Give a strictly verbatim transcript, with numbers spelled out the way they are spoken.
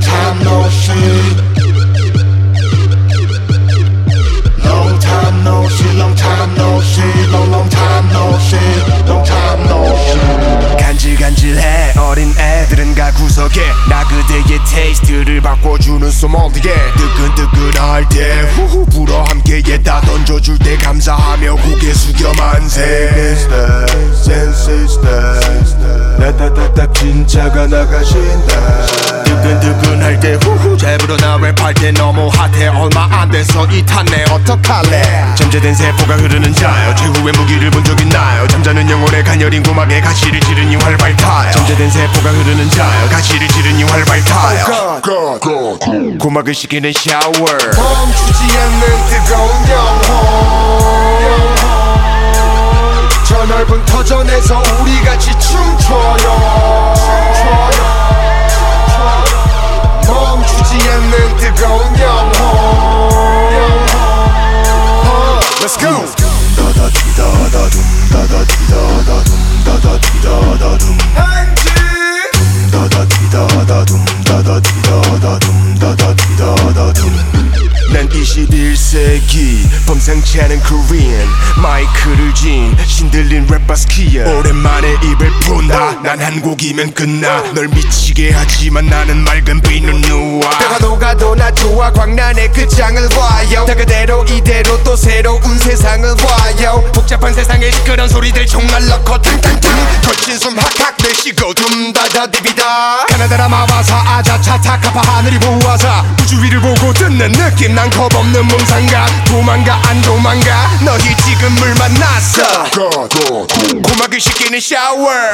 time no see. Long time no see, long time no see, long long time no see, long time no see. 간질간질해 어린 애들은 가 구석에 나 그대의 테이스트를 바꿔주는 소몰디게 뜨끈뜨끈할 때 후후 불어 함께에다 던져줄 때 감사하며 고개 숙여 만세 나타타타 진짜가 나가신다 뜨끈뜨끈할 때 후후 잘 불어 나 랩할 때 너무 핫해 얼마 안 돼서 이 탔네 어떡할래 잠재된 세포가 흐르는 자요 최후의 무기를 본 적 있나요 잠자는 영혼의 가녀린 고막에 가시를 지르니 활발 타요 잠재된 세포가 흐르는 자요 가시를 지르니 활발 타요 고막을 씻기는 샤워 멈추지 않는 뜨거운 영혼 저 넓은 터전에서 우리 같이 춤춰요 멈추지 않는 뜨거운 영혼 Let's go! 난 이십일 세기 범상치 않은 Korean 마이크를 쥔 신들린 랩바스키야 오랜만에 입을 푼다 난 한 곡이면 끝나 널 미치게 하지만 나는 맑은 비는 누워 때가 녹아도 나 좋아 광란의 그 장을 봐요 다 그대로 이대로 또 새로운 세상을 봐요 복잡한 세상에 시끄러운 소리들 총알로 커팅팅팅 거친 숨 학학 내쉬고 둠다다디비다 가나다라 마바사 아자차 타카파 하늘이 보아사 우주 위를 보고 듣는 느낌 난 겁없는 몽상가 도망가 안 도망가 너희 지금 물 만났어 고막을 씻기는 샤워